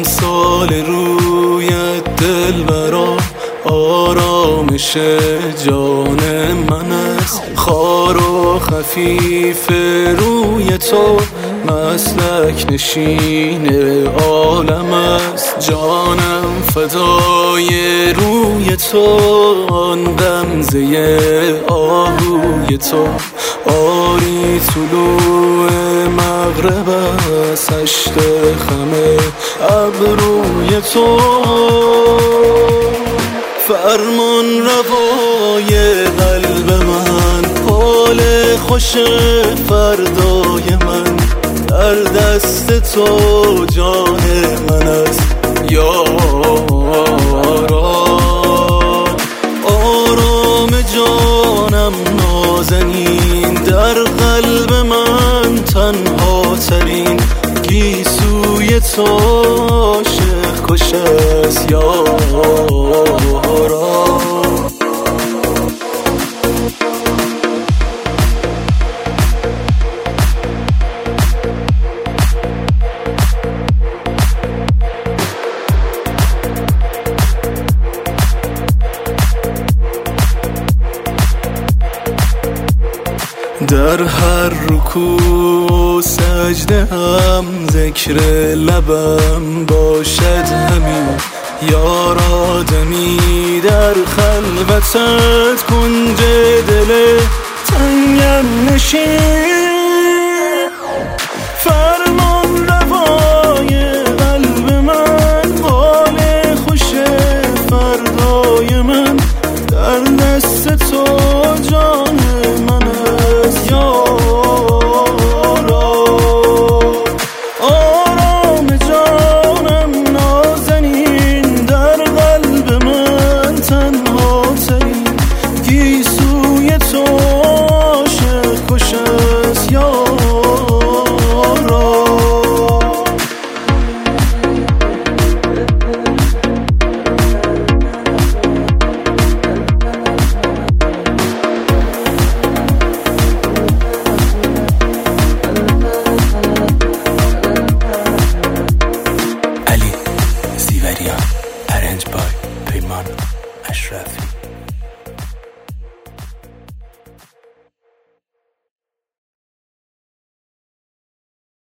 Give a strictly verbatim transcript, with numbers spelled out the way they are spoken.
امثال رویت دلبرا آرامش جان من است. خار و خفیف روی تو مسلک نشین عالم است. جانم فدای روی تو، آن غمزه آهوی تو. آری طلوع مغرب است، هشت خم ابروی تو. فرمان روای قلب من، حال خوش فردای من در دست تو جان من است. یارا آرام جانم نازنین، در قلب من تنها ترین گیسوی تو عاشق کش است. یارا در هر رکوع سجده هم ذکر لبم باشد همین. یار آدمی در خلوتت کنج دل تنگم نشین.